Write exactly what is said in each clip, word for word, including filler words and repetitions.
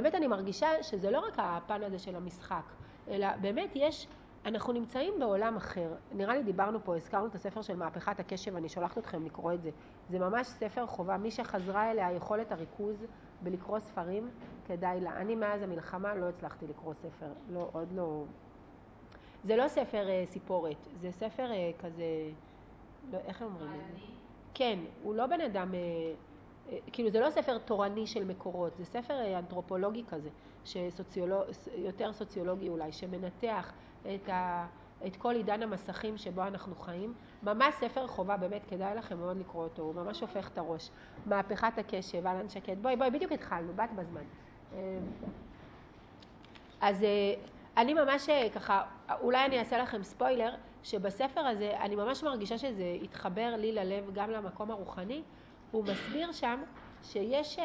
באמת אני מרגישה שזה לא רק הפן הזה של המשחק, אלא באמת יש, אנחנו נמצאים בעולם אחר. נראה לי דיברנו פה, הזכרנו את הספר של מהפכת הקשב, אני שולחת אתכם לקרוא את זה. זה ממש ספר חובה, מי שחזרה אליה יכולת הריכוז בלקרוא ספרים, כדאי לה. אני מאז המלחמה לא הצלחתי לקרוא ספר, לא, עוד לא. זה לא ספר אה, סיפורת, זה ספר אה, כזה, לא, איך הם אומרים? כן, הוא לא בן אדם, אה, אה, כאילו זה לא ספר תורני של מקורות, זה ספר אה, אנתרופולוגי כזה, שסוציולוג, יותר סוציולוגי אולי, שמנתח את, ה, את כל עידן המסכים שבו אנחנו חיים. ממש ספר חובה, באמת כדאי לכם מאוד לקרוא אותו, הוא ממש הופך את הראש. מהפכת הקשב, אלן שקד, בואי בואי, בדיוק התחלנו, בת בזמן. אה, אז אה, אני ממש ככה, אולי אני אעשה לכם ספוילר, שבספר הזה אני ממש מרגישה שזה התחבר לי ללב גם למקום הרוחני. הוא מסביר שם שיש,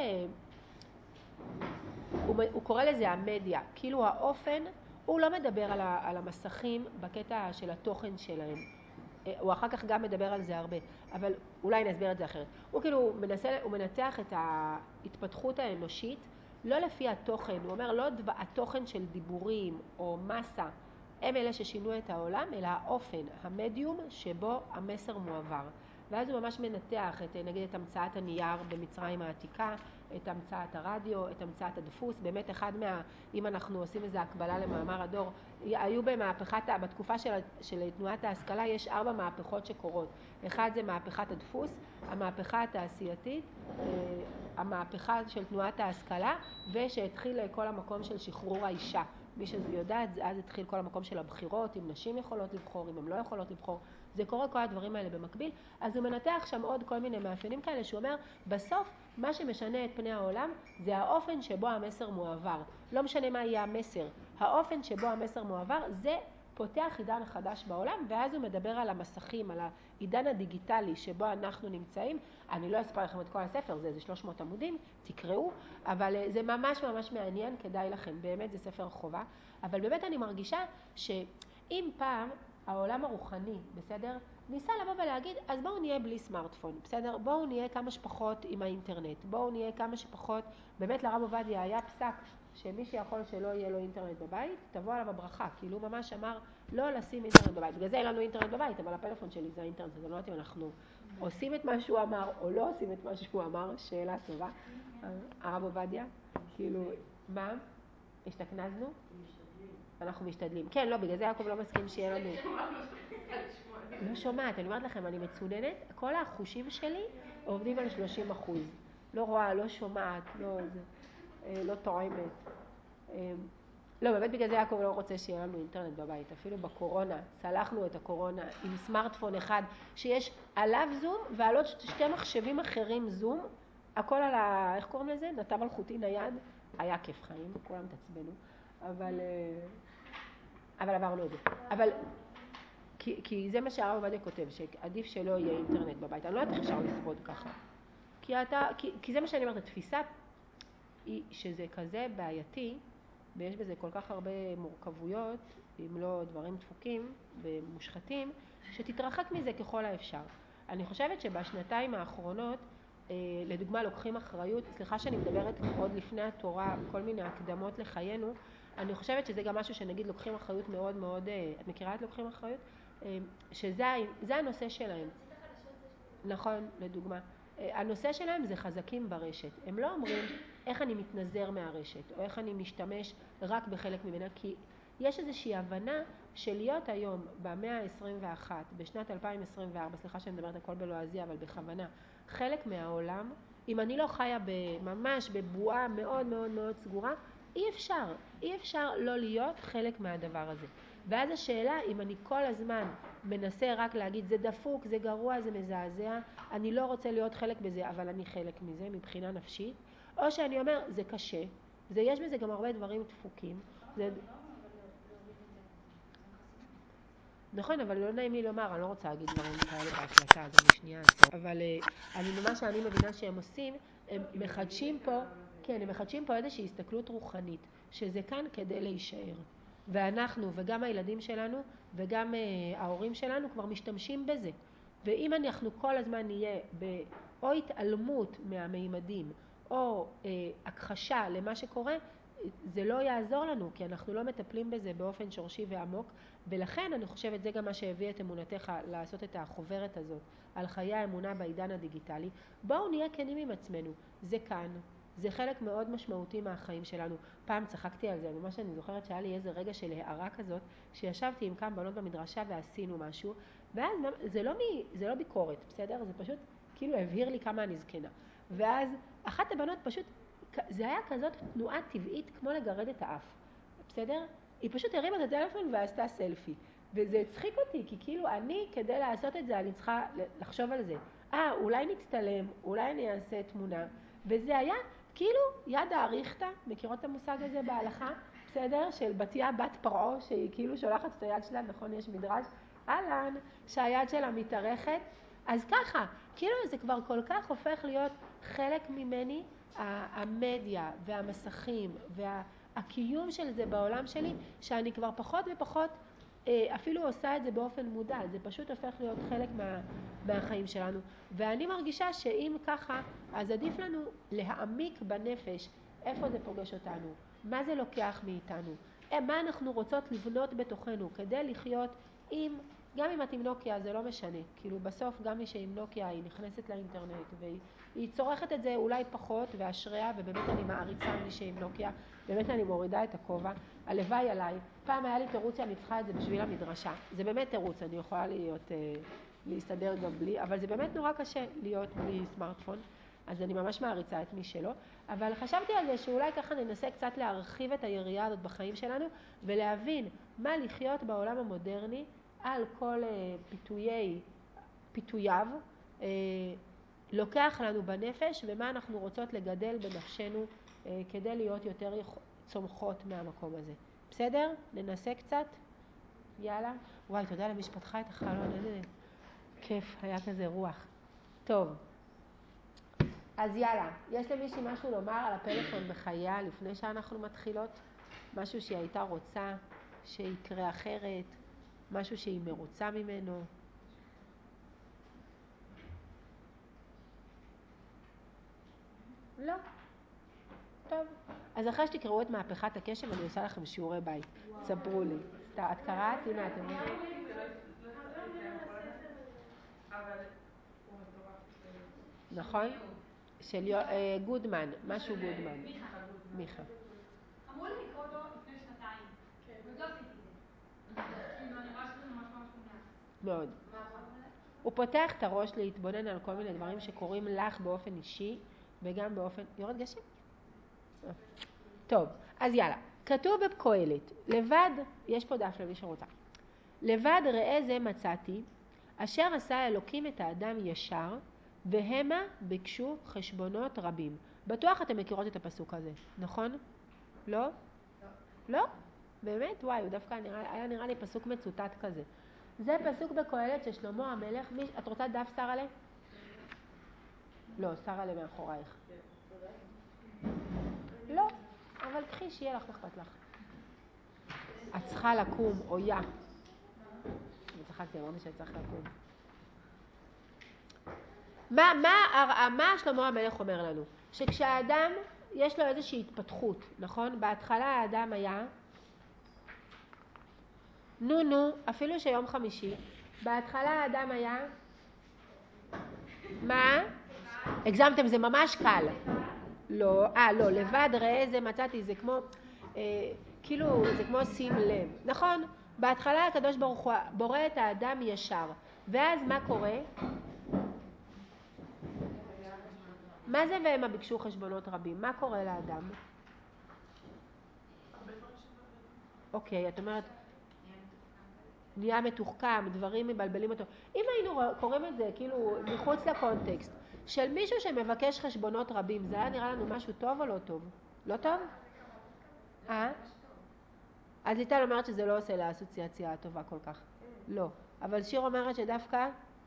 הוא, הוא קורא לזה המדיה, כאילו האופן, הוא לא מדבר על, ה, על המסכים בקטע של התוכן שלהם. הוא אחר כך גם מדבר על זה הרבה, אבל אולי נסביר את זה אחרת. הוא כאילו מנסה, הוא מנתח את ההתפתחות האנושית, לא לפי התוכן, הוא אומר לא התוכן של דיבורים או מסה, הם אלה ששינו את העולם, אלא האופן, המדיום שבו המסר מועבר. ואז הוא ממש מנתח את, נגיד, את המצאת הנייר במצרים העתיקה, את המצאת הרדיו, את המצאת הדפוס. באמת אחד מה, אם אנחנו עושים איזו הקבלה למאמר הדור, היו במהפכת, בתקופה של, של תנועת ההשכלה, יש ארבע מהפכות שקורות. אחד זה מהפכת הדפוס, המהפכה התעשייתית, המהפכה של תנועת ההשכלה, ושהתחיל כל המקום של שחרור האישה. מי שיודע, אז התחיל כל המקום של הבחירות, אם נשים יכולות לבחור, אם הן לא יכולות לבחור. זה קורה כל הדברים האלה במקביל. אז הוא מנתח שם עוד כל מיני מאפיינים כאלה, שהוא אומר, בסוף מה שמשנה את פני העולם זה האופן שבו המסר מועבר. לא משנה מה יהיה המסר. האופן שבו המסר מועבר זה פותח עידן חדש בעולם, ואז הוא מדבר על המסכים, על העידן הדיגיטלי שבו אנחנו נמצאים. אני לא אספר לכם את כל הספר, זה איזה שלוש מאות עמודים, תקראו, אבל זה ממש ממש מעניין, כדאי לכם, באמת זה ספר חובה. אבל באמת אני מרגישה שאם פעם העולם הרוחני, בסדר, ניסה לבוא ולהגיד, אז בואו נהיה בלי סמארטפון, בסדר? בואו נהיה כמה שפחות עם האינטרנט, בואו נהיה כמה שפחות, באמת לרב עובדיה היה פסק שמי שיכול שלא יהיה לו אינטרנט בבית, תבוא עליו הברכה, כאילו הוא ממש אמר לא לשים אינטרנט בבית. בגלל זה אין לנו אינטרנט בבית, אבל הפלאפון שלי זה האינטרנט, אז אני לא יודעת אם אנחנו עושים את מה שהוא אמר או לא עושים את מה שהוא אמר, שאלה טובה. הרב עובדיה, כאילו, מה? השתכנזנו? אנחנו משתדלים. כן, לא, בגלל זה יעקב לא מסכים שיהיה לנו. לא שומעת, אני אומרת לכם, אני מצוננת, כל החושים שלי עובדים על שלושים אחוז. לא רואה, לא שומעת, לא, זה, לא טועמת. לא, באמת בגלל זה יעקב לא רוצה שיהיה לנו אינטרנט בבית. אפילו בקורונה, צלחנו את הקורונה עם סמארטפון אחד, שיש עליו זום ועל עוד שתי מחשבים אחרים זום, הכל על ה... איך קוראים לזה? נתב אלחוטי נייד. היה כיף חיים, כולם תעצבנו. אבל... אבל עברנו את זה. אבל... כי, כי זה מה שהרב עובדיה כותב, שעדיף שלא יהיה אינטרנט בבית. אני לא יודעת איך אפשר לשרוד ככה. כי, אתה, כי, כי זה מה שאני אומרת, התפיסה היא שזה כזה בעייתי, ויש בזה כל כך הרבה מורכבויות, אם לא דברים דפוקים ומושחתים, שתתרחק מזה ככל האפשר. אני חושבת שבשנתיים האחרונות, לדוגמה לוקחים אחריות, סליחה שאני מדברת עוד לפני התורה, כל מיני הקדמות לחיינו, אני חושבת שזה גם משהו שנגיד לוקחים אחריות מאוד מאוד, את מכירה את לוקחים אחריות? שזה זה הנושא שלהם. נכון, לדוגמה. הנושא שלהם זה חזקים ברשת. הם לא אומרים איך אני מתנזר מהרשת, או איך אני משתמש רק בחלק ממנה, כי יש איזושהי הבנה של להיות היום במאה ה-עשרים ואחת, בשנת אלפיים עשרים וארבע, סליחה שאני מדברת הכל בלועזי, אבל בכוונה, חלק מהעולם, אם אני לא חיה ממש בבועה מאוד מאוד מאוד סגורה, אי אפשר, אי אפשר לא להיות חלק מהדבר הזה. ואז השאלה, אם אני כל הזמן מנסה רק להגיד, זה דפוק, זה גרוע, זה מזעזע, אני לא רוצה להיות חלק בזה, אבל אני חלק מזה מבחינה נפשית, או שאני אומר, זה קשה, זה, יש בזה גם הרבה דברים דפוקים. זה... נכון, אבל לא נעים לי לומר, אני לא רוצה להגיד דברים כאלה בהקלטה, אז אני שנייה עצור. אבל אני ממש שאני מבינה שהם עושים, הם מחדשים פה, כן, הם מחדשים פה איזושהי הסתכלות רוחנית, שזה כאן כדי להישאר. ואנחנו וגם הילדים שלנו וגם uh, ההורים שלנו כבר משתמשים בזה. ואם אנחנו כל הזמן נהיה באו התעלמות מהמימדים או uh, הכחשה למה שקורה, uh, זה לא יעזור לנו, כי אנחנו לא מטפלים בזה באופן שורשי ועמוק, ולכן אני חושבת זה גם מה שהביא את אמונתך לעשות את החוברת הזאת על חיי האמונה בעידן הדיגיטלי. בואו נהיה כנים עם עצמנו, זה כאן, זה חלק מאוד משמעותי מהחיים שלנו. פעם צחקתי על זה, ממש אני זוכרת שהיה לי איזה רגע של הערה כזאת, שישבתי עם כמה בנות במדרשה ועשינו משהו, ואז זה לא, זה לא ביקורת, בסדר? זה פשוט כאילו הבהיר לי כמה אני זקנה. ואז אחת הבנות פשוט, זה היה כזאת תנועה טבעית כמו לגרד את האף, בסדר? היא פשוט הרימה את הטלפון ועשתה סלפי. וזה הצחיק אותי, כי כאילו אני, כדי לעשות את זה, אני צריכה לחשוב על זה. אה, אולי נצטלם, אולי אני אעשה תמונה. וזה היה כאילו יד האריכתה, מכירות את המושג הזה בהלכה, בסדר? של בתיה בת פרעה, שהיא כאילו שולחת את היד שלה, נכון, יש מדרש, אהלן, שהיד שלה מתארכת. אז ככה, כאילו זה כבר כל כך הופך להיות חלק ממני, המדיה והמסכים והקיום של זה בעולם שלי, שאני כבר פחות ופחות אפילו עושה את זה באופן מודע, זה פשוט הופך להיות חלק מה, מהחיים שלנו. ואני מרגישה שאם ככה, אז עדיף לנו להעמיק בנפש איפה זה פוגש אותנו, מה זה לוקח מאיתנו, מה אנחנו רוצות לבנות בתוכנו כדי לחיות עם, גם אם את עם נוקיה זה לא משנה, כאילו בסוף גם מי שעם נוקיה היא נכנסת לאינטרנט והיא צורכת את זה אולי פחות ואשריה, ובאמת אני מעריצה מי שעם נוקיה, באמת אני מורידה את הכובע, הלוואי עליי. פעם היה לי תירוץ שאני צריכה את זה בשביל המדרשה, זה באמת תירוץ, אני יכולה להיות, להסתדר גם בלי, אבל זה באמת נורא קשה להיות בלי סמארטפון, אז אני ממש מעריצה את מי שלא, אבל חשבתי על זה שאולי ככה ננסה קצת להרחיב את היריעה הזאת בחיים שלנו, ולהבין מה לחיות בעולם המודרני על כל פיתויי, פיתוייו, לוקח לנו בנפש, ומה אנחנו רוצות לגדל בנפשנו כדי להיות יותר צומחות מהמקום הזה. בסדר? ננסה קצת? יאללה. וואי, תודה למי שפתחה את החלון, איזה כיף, היה כזה רוח. טוב. אז יאללה, יש למישהי משהו לומר על הפלאפון בחייה לפני שאנחנו מתחילות? משהו שהיא הייתה רוצה שיקרה אחרת? משהו שהיא מרוצה ממנו? לא. טוב. אז אחרי שתקראו את מהפכת הקשב, אני עושה לכם שיעורי בית. ספרו לי. את קראת? הנה, אתם רואים. נכון? של גודמן, משהו גודמן. מיכה. אמרו לי לקרוא אותו לפני שנתיים, ועוד לא עשיתי את זה. כאילו, אני רואה שזה ממש ממש מומלץ. מאוד. הוא פותח את הראש להתבונן על כל מיני דברים שקורים לך באופן אישי, וגם באופן... יורד גשם? טוב, אז יאללה. כתוב בקהלת, לבד, יש פה דף למי שרוצה. לבד ראה זה מצאתי, אשר עשה אלוקים את האדם ישר, והמה ביקשו חשבונות רבים. בטוח אתם מכירות את הפסוק הזה, נכון? לא? לא. לא? באמת? וואי, הוא דווקא נראה, היה נראה לי פסוק מצוטט כזה. זה פסוק בקהלת ששלמה המלך, מי, את רוצה דף שרלה? לא, שרלה מאחורייך. לא, אבל קחי שיהיה לך אכפת לך. את צריכה לקום, אויה. אני צחקתי, אמרתי שאת צריכה לקום. מה, מה, מה שלמה המלך אומר לנו? שכשהאדם יש לו איזושהי התפתחות, נכון? בהתחלה האדם היה, נו נו, אפילו שיום חמישי, בהתחלה האדם היה, מה? הגזמתם, זה ממש קל. לא, אה, לא, לבד ראה זה מצאתי, זה כמו, אה, כאילו, זה כמו שים לב. נכון, בהתחלה הקדוש ברוך הוא בורא את האדם ישר, ואז מה קורה? מה זה והם ביקשו חשבונות רבים? מה קורה לאדם? אוקיי, את אומרת, נהיה מתוחכם, דברים מבלבלים אותו. אם היינו קוראים את זה כאילו מחוץ לקונטקסט של מישהו שמבקש חשבונות רבים, זה היה נראה לנו משהו טוב או לא טוב? לא טוב? אה? אז ליטל אומרת שזה לא עושה לה אסוציאציה טובה כל כך. לא. אבל שיר אומרת שדווקא...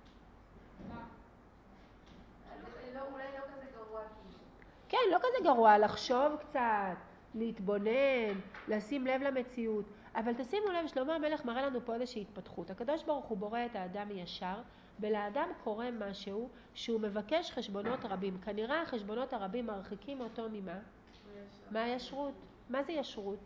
אולי לא כזה גרוע כאילו. כן, לא כזה גרוע, לחשוב קצת, להתבונן, לשים לב למציאות. אבל תשימו לב, שלמה המלך מראה לנו פה איזושהי התפתחות. הקדוש ברוך הוא בורא את האדם ישר, ולאדם קורה משהו שהוא מבקש חשבונות רבים. כנראה החשבונות הרבים מרחיקים אותו ממה? מהישרות. מה זה ישרות?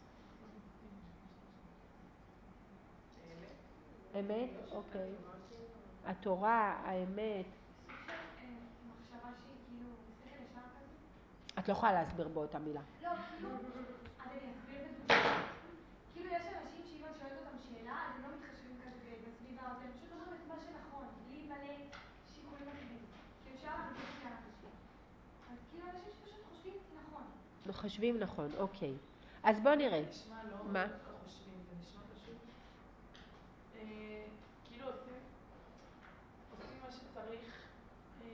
אמת, אוקיי. התורה, האמת. סוג של מחשבה שהיא כאילו שכל ישר כזה? את לא יכולה להסביר באותה מילה. לא, כאילו, אז אני אסביר בדוגמה. כאילו יש אנשים שאם את שואלת אותם שאלה, אז הם לא מתחשבים כזה בסביבה, אז הם פשוט אומרים את מה שנכון, בלי מלא שיקולים אחרים. כאילו אפשר להגיד את זה לאנשים. אז כאילו אנשים שפשוט חושבים נכון. חושבים נכון, אוקיי. אז בוא נראה. זה נשמע לא מה? דווקא חושבים, זה נשמע פשוט אה, כאילו עושים עושים מה שצריך אה,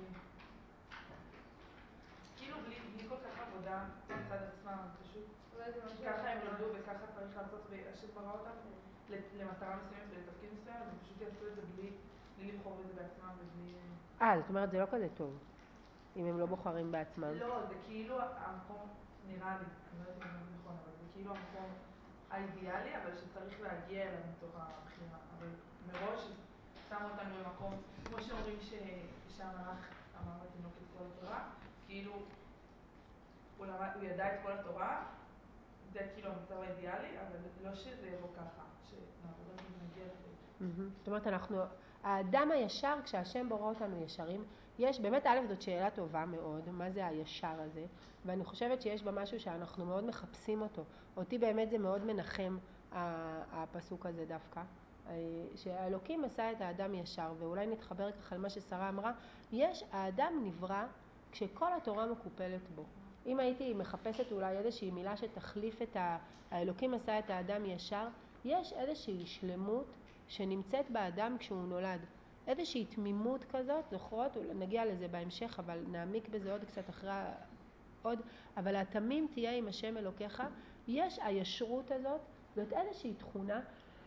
כאילו בלי, בלי כל כך עבודה מצד עצמם, פשוט ככה הם נולדו וככה צריך לעשות, והשם ברא אותם למטרה מסוימת ולתפקיד מסוים, אז הם פשוט יעשו את זה בלי, בלי לבחור בזה בעצמם ובלי... אה, זאת אומרת, זה לא כזה טוב, אם הם לא בוחרים בעצמם. לא, זה כאילו המקום, נראה לי, אני לא יודעת אם זה נכון, אבל זה כאילו המקום האידיאלי, אבל שצריך להגיע אליו מתוך הבחירה. אבל מראש שמו אותנו במקום, כמו שאומרים שהמלאך אמר לתינוק את כל התורה, כאילו הוא, למד, הוא ידע את כל התורה, זה כאילו המצב האידיאלי, אבל לא שזה יבוא ככה, שנעבור את זה ונגיע לזה. זאת אומרת, אנחנו, האדם הישר, כשהשם בורא אותנו ישרים, יש, באמת א' זאת שאלה טובה מאוד, מה זה הישר הזה, ואני חושבת שיש בה משהו שאנחנו מאוד מחפשים אותו. אותי באמת זה מאוד מנחם, הפסוק הזה דווקא, שהאלוקים עשה את האדם ישר, ואולי נתחבר ככה על מה ששרה אמרה, יש, האדם נברא כשכל התורה מקופלת בו. אם הייתי מחפשת אולי איזושהי מילה שתחליף את האלוקים עשה את האדם ישר, יש איזושהי שלמות שנמצאת באדם כשהוא נולד. איזושהי תמימות כזאת, זוכרות? נגיע לזה בהמשך, אבל נעמיק בזה עוד קצת אחרי עוד. אבל התמים תהיה עם השם אלוקיך. יש הישרות הזאת, זאת איזושהי תכונה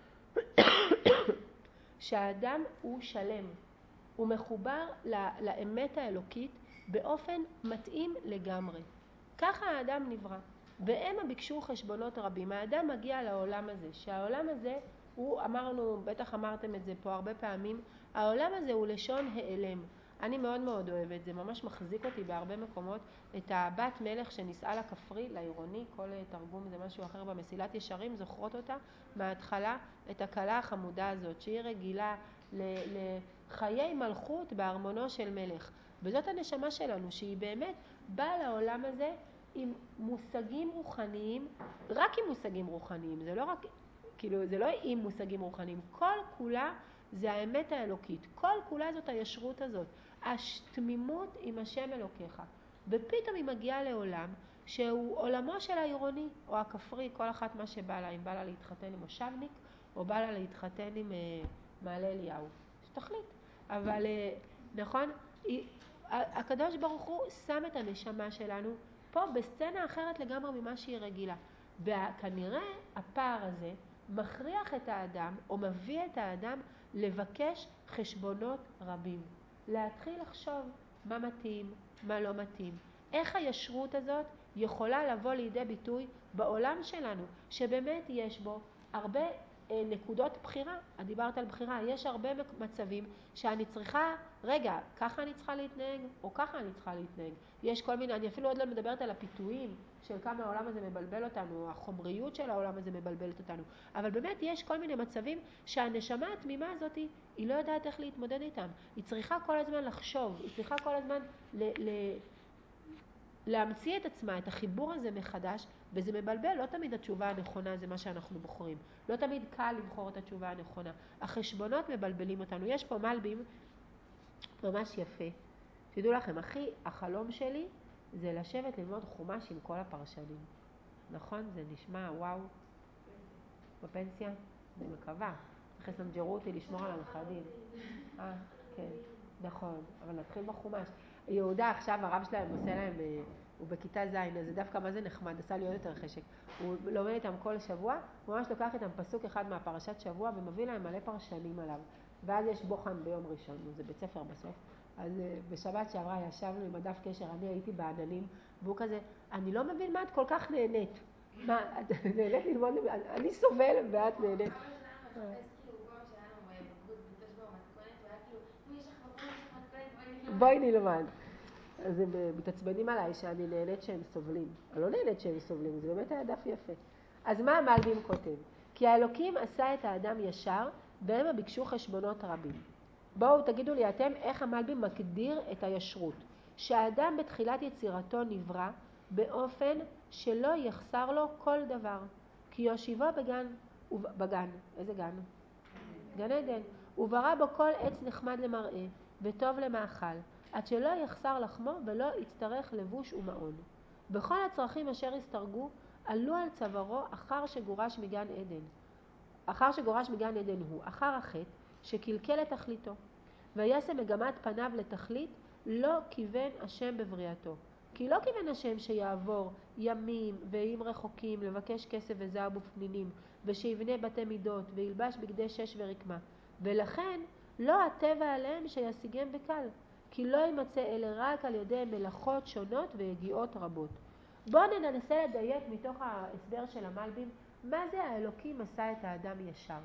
שהאדם הוא שלם. הוא מחובר לאמת האלוקית באופן מתאים לגמרי. ככה האדם נברא. והם ביקשו חשבונות רבים. האדם מגיע לעולם הזה, שהעולם הזה הוא, אמרנו, בטח אמרתם את זה פה הרבה פעמים, העולם הזה הוא לשון העלם. אני מאוד מאוד אוהבת, זה ממש מחזיק אותי בהרבה מקומות, את הבת מלך שניסעה לכפרי, לעירוני, כל תרגום זה משהו אחר במסילת ישרים, זוכרות אותה מההתחלה, את הקלה החמודה הזאת, שהיא רגילה לחיי מלכות בארמונו של מלך. וזאת הנשמה שלנו, שהיא באמת באה לעולם הזה עם מושגים רוחניים, רק עם מושגים רוחניים, זה לא רק, כאילו, זה לא עם מושגים רוחניים, כל כולה זה האמת האלוקית, כל כולה זאת הישרות הזאת, התמימות עם השם אלוקיך. ופתאום היא מגיעה לעולם שהוא עולמו של העירוני או הכפרי, כל אחת מה שבא לה, אם בא לה להתחתן עם מושבניק או בא לה להתחתן עם uh, מעלה אליהו, שתחליט. אבל uh, נכון, היא, הקדוש ברוך הוא שם את הנשמה שלנו פה בסצנה אחרת לגמרי ממה שהיא רגילה. וכנראה הפער הזה מכריח את האדם או מביא את האדם לבקש חשבונות רבים. להתחיל לחשוב מה מתאים, מה לא מתאים. איך הישרות הזאת יכולה לבוא לידי ביטוי בעולם שלנו, שבאמת יש בו הרבה אה, נקודות בחירה. את דיברת על בחירה, יש הרבה מצבים שאני צריכה, רגע, ככה אני צריכה להתנהג או ככה אני צריכה להתנהג. יש כל מיני, אני אפילו עוד לא מדברת על הפיתויים של כמה העולם הזה מבלבל אותנו, החומריות של העולם הזה מבלבלת אותנו. אבל באמת יש כל מיני מצבים שהנשמה התמימה הזאת היא לא יודעת איך להתמודד איתם. היא צריכה כל הזמן לחשוב, היא צריכה כל הזמן ל- ל- להמציא את עצמה, את החיבור הזה מחדש, וזה מבלבל. לא תמיד התשובה הנכונה זה מה שאנחנו בוחרים. לא תמיד קל לבחור את התשובה הנכונה. החשבונות מבלבלים אותנו. יש פה מלבים ממש יפה. תדעו לכם, אחי, החלום שלי זה לשבת ללמוד חומש עם כל הפרשנים. נכון? זה נשמע וואו. בפנסיה? אני מקווה. איך יסנג'רו אותי לשמור על הנכדים. אה, כן, נכון. אבל נתחיל בחומש. יהודה עכשיו, הרב שלהם עושה להם, הוא בכיתה ז', אז זה דווקא מה זה נחמד, עשה לי עוד יותר חשק. הוא לומד איתם כל שבוע, הוא ממש לוקח איתם פסוק אחד מהפרשת שבוע ומביא להם מלא פרשנים עליו. ואז יש בוחן ביום ראשון, זה בית ספר בסוף. אז בשבת שעברה ישבנו עם הדף קשר, אני הייתי בעננים, והוא כזה, אני לא מבין מה את כל כך נהנית. מה, את נהנית ללמוד, אני סובל ואת נהנית. בואי נלמד. אז הם מתעצבנים עליי שאני נהנית שהם סובלים. אני לא נהנית שהם סובלים, זה באמת היה דף יפה. אז מה המלבים כותב? כי האלוקים עשה את האדם ישר, והם ביקשו חשבונות רבים. בואו תגידו לי אתם איך המלבים מגדיר את הישרות. שהאדם בתחילת יצירתו נברא באופן שלא יחסר לו כל דבר. כי יושיבו בגן, בגן, איזה גן? גן עדן. וברא בו כל עץ נחמד למראה וטוב למאכל, עד שלא יחסר לחמו ולא יצטרך לבוש ומעון. בכל הצרכים אשר הסתרגו, עלו על צווארו אחר שגורש מגן עדן. אחר שגורש מגן עדן הוא, אחר החטא שקלקל את תכליתו. ויעשה מגמת פניו לתכלית, לא כיוון השם בבריאתו. כי לא כיוון השם שיעבור ימים וימים רחוקים לבקש כסף וזהב ופנינים, ושיבנה בתי מידות וילבש בגדי שש ורקמה. ולכן לא הטבע עליהם שישיגם בקל, כי לא יימצא אלה רק על ידי מלאכות שונות ויגיעות רבות. בואו ננסה לדייק מתוך ההסבר של המלבים, מה זה האלוקים עשה את האדם ישר.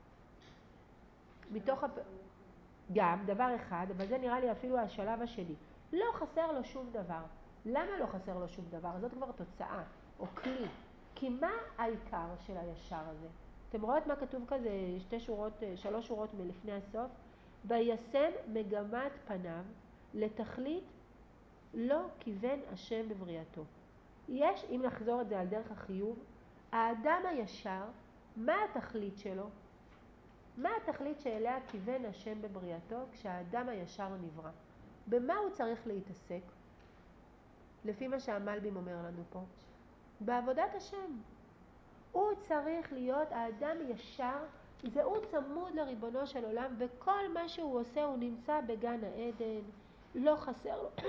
מתוך הפ... גם דבר אחד, אבל זה נראה לי אפילו השלב השני. לא חסר לו שום דבר. למה לא חסר לו שום דבר? זאת כבר תוצאה או כלי. כי מה העיקר של הישר הזה? אתם רואות מה כתוב כזה, שתי שורות, שלוש שורות מלפני הסוף? וישם מגמת פניו לתכלית לא כיוון השם בבריאתו. יש, אם נחזור את זה על דרך החיוב, האדם הישר, מה התכלית שלו? מה התכלית שאליה כיוון השם בבריאתו כשהאדם הישר נברא? במה הוא צריך להתעסק? לפי מה שהמלבים אומר לנו פה. בעבודת השם. הוא צריך להיות האדם ישר, זה הוא צמוד לריבונו של עולם, וכל מה שהוא עושה הוא נמצא בגן העדן, לא חסר לו,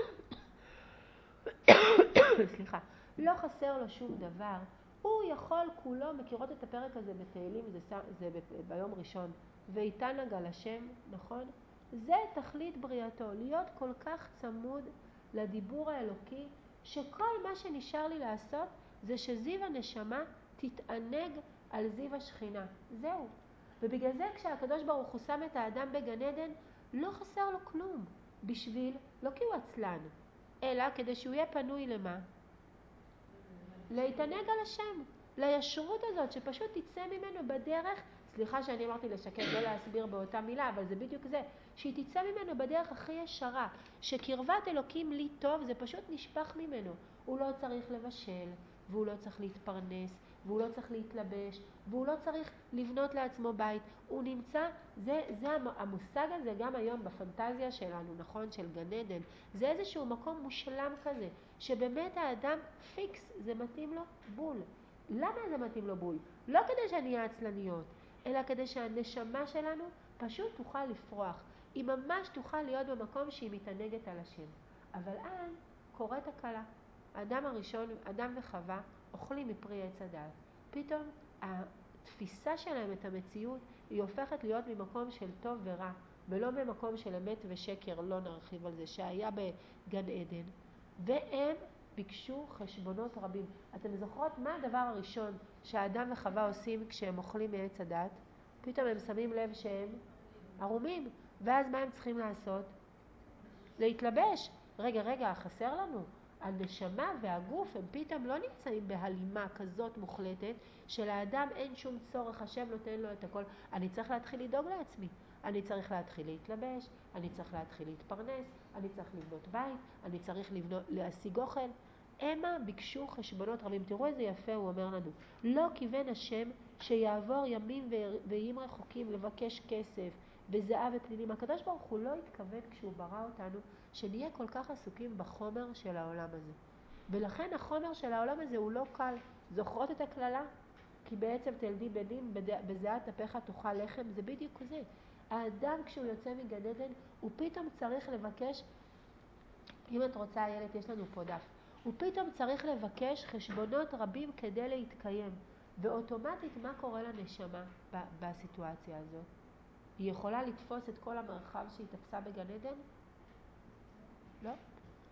סליחה, לא חסר לו שום דבר. הוא יכול כולו, מכירות את הפרק הזה בתהילים, זה, זה ביום ראשון, ואיתן נגל השם, נכון? זה תכלית בריאתו, להיות כל כך צמוד לדיבור האלוקי, שכל מה שנשאר לי לעשות זה שזיו הנשמה תתענג על זיו השכינה. זהו. ובגלל זה כשהקדוש ברוך הוא שם את האדם בגן עדן, לא חסר לו כלום. בשביל, לא כי הוא עצלן, אלא כדי שהוא יהיה פנוי למה? להתענג על השם. לישרות הזאת שפשוט תצא ממנו בדרך, סליחה שאני אמרתי לשקט לא להסביר באותה מילה, אבל זה בדיוק זה, שהיא תצא ממנו בדרך הכי ישרה, שקרבת אלוקים לי טוב, זה פשוט נשפך ממנו. הוא לא צריך לבשל, והוא לא צריך להתפרנס, והוא לא צריך להתלבש, והוא לא צריך לבנות לעצמו בית. הוא נמצא, זה, זה המושג הזה גם היום בפנטזיה שלנו, נכון? של גן עדן. זה איזשהו מקום מושלם כזה, שבאמת האדם פיקס, זה מתאים לו בול. למה זה מתאים לו בול? לא כדי שנהיה עצלניות, אלא כדי שהנשמה שלנו פשוט תוכל לפרוח. היא ממש תוכל להיות במקום שהיא מתענגת על השם. אבל אז קורית הקלה. האדם הראשון, אדם וחווה, אוכלים מפרי עץ הדעת. פתאום התפיסה שלהם את המציאות היא הופכת להיות ממקום של טוב ורע, ולא ממקום של אמת ושקר, לא נרחיב על זה, שהיה בגן עדן. והם ביקשו חשבונות רבים. אתם זוכרות מה הדבר הראשון שהאדם וחווה עושים כשהם אוכלים מעץ הדעת? פתאום הם שמים לב שהם ערומים. ואז מה הם צריכים לעשות? להתלבש. רגע, רגע, חסר לנו. הנשמה והגוף הם פתאום לא נמצאים בהלימה כזאת מוחלטת, שלאדם אין שום צורך, השם נותן לו את הכל. אני צריך להתחיל לדאוג לעצמי. אני צריך להתחיל להתלבש, אני צריך להתחיל להתפרנס, אני צריך לבנות בית, אני צריך לבנות, להשיג אוכל. אמה ביקשו חשבונות רבים. תראו איזה יפה הוא אומר לנו. לא כיוון השם שיעבור ימים וימים רחוקים לבקש כסף וזהב ופנינים. הקדוש ברוך הוא לא התכוון כשהוא ברא אותנו שנהיה כל כך עסוקים בחומר של העולם הזה. ולכן החומר של העולם הזה הוא לא קל. זוכרות את הכללה? כי בעצם תלדי בנים בזיעת אפיך תאכל לחם. זה בדיוק זה. האדם כשהוא יוצא מגן עדן הוא פתאום צריך לבקש, אם את רוצה הילד יש לנו פה דף, הוא פתאום צריך לבקש חשבונות רבים כדי להתקיים. ואוטומטית מה קורה לנשמה בסיטואציה הזאת? היא יכולה לתפוס את כל המרחב שהיא תפסה בגן עדן? לא.